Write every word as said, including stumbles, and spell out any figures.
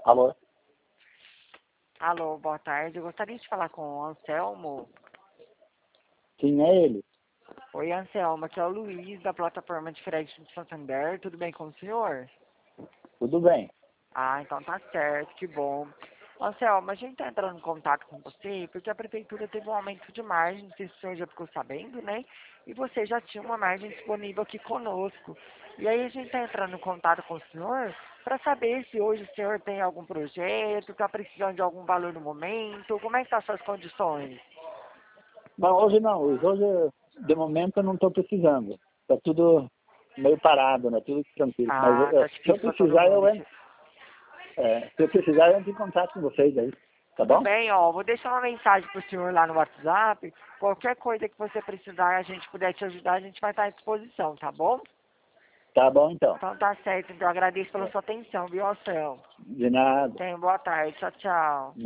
Alô? Alô, boa tarde. Eu gostaria de falar com o Anselmo. Quem é ele? Oi, Anselmo. Aqui é o Luiz, da plataforma de crédito de Santander. Tudo bem com o senhor? Tudo bem. Ah, então tá certo, que bom. Anselmo, a gente tá entrando em contato com você porque a prefeitura teve um aumento de margem, não sei se o senhor já ficou sabendo, né? E você já tinha uma margem disponível aqui conosco. E aí a gente está entrando em contato com o senhor para saber se hoje o senhor tem algum projeto, está precisando de algum valor no momento, como é que estão as suas condições? Não, hoje não, Luiz. Hoje, de momento, eu não estou precisando. Está tudo meio parado, né? Tudo tranquilo. Mas Ah, eu- tá se eu difícil para todo precisar, eu mundo. entro. É, se eu precisar, eu entro em contato com vocês aí. Tá Tudo bom? bem, ó, vou deixar uma mensagem pro senhor lá no WhatsApp. Qualquer coisa que você precisar, a gente puder te ajudar, a gente vai estar à disposição, tá bom? Tá bom, então. Então tá certo, então eu agradeço pela sua atenção, viu, Anselmo? De nada. Tenha boa tarde, tchau, tchau.